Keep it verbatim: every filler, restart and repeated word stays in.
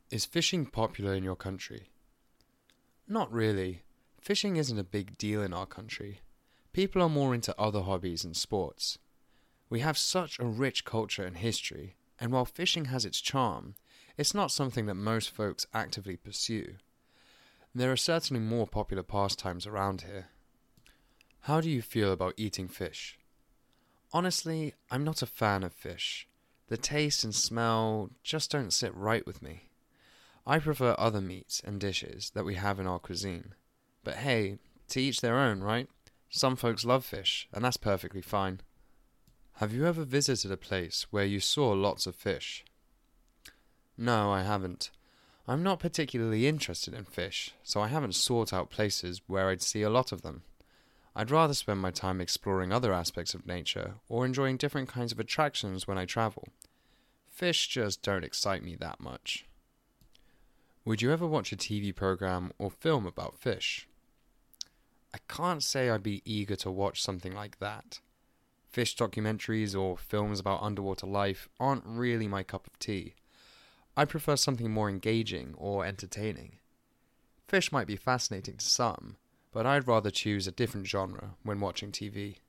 Is fishing popular in your country? Not really. Fishing isn't a big deal in our country. People are more into other hobbies and sports. We have such a rich culture and history, and while fishing has its charm, it's not something that most folks actively pursue. There are certainly more popular pastimes around here. How do you feel about eating fish? Honestly, I'm not a fan of fish. The taste and smell just don't sit right with me. I prefer other meats and dishes that we have in our cuisine. But hey, to each their own, right? Some folks love fish, and that's perfectly fine. Have you ever visited a place where you saw lots of fish? No, I haven't. I'm not particularly interested in fish, so I haven't sought out places where I'd see a lot of them. I'd rather spend my time exploring other aspects of nature or enjoying different kinds of attractions when I travel. Fish just don't excite me that much. Would you ever watch a T V program or film about fish? I can't say I'd be eager to watch something like that. Fish documentaries or films about underwater life aren't really my cup of tea. I prefer something more engaging or entertaining. Fish might be fascinating to some, but I'd rather choose a different genre when watching T V.